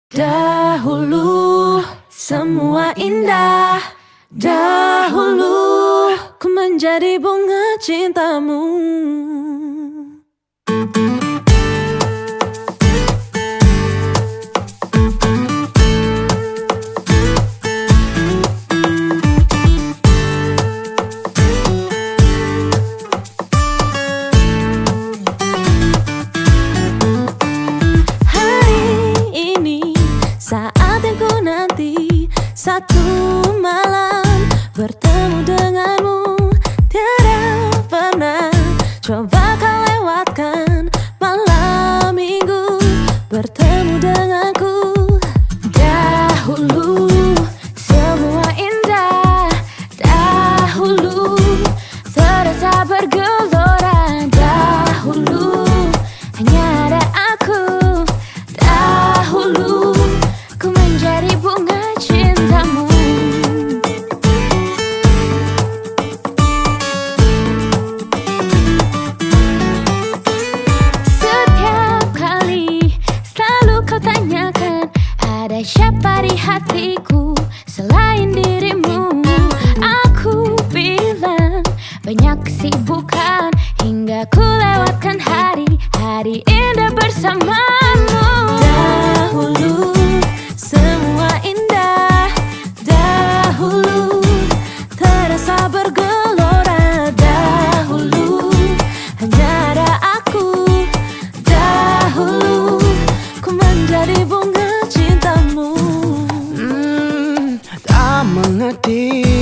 Dahulu semua indah, dahulu ku menjadi bunga cintamu. Saat yang ku nanti, satu malam bertemu denganmu. Tiada pernah coba kau lewatkan malam minggu bertemu denganku. Dahulu semua indah, dahulu terasa bergelora. Dahulu hanya ada aku, dahulu ku menjadi bunga cintamu. Setiap kali selalu kau tanyakan, ada siapa di hatiku selain dirimu. Aku bilang banyak kesibukan, hingga ku lewatkan hari-hari indah bersamamu. Dahulu semua indah, dahulu terasa bergelora. Dahulu hanya ada aku, dahulu ku menjadi bunga cintamu. Tak mengerti,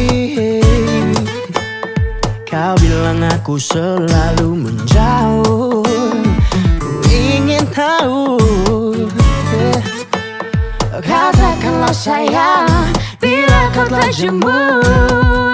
kau bilang aku selalu menjauh. Ku ingin tahu, katakanlah sayang, bila kau telah jemu.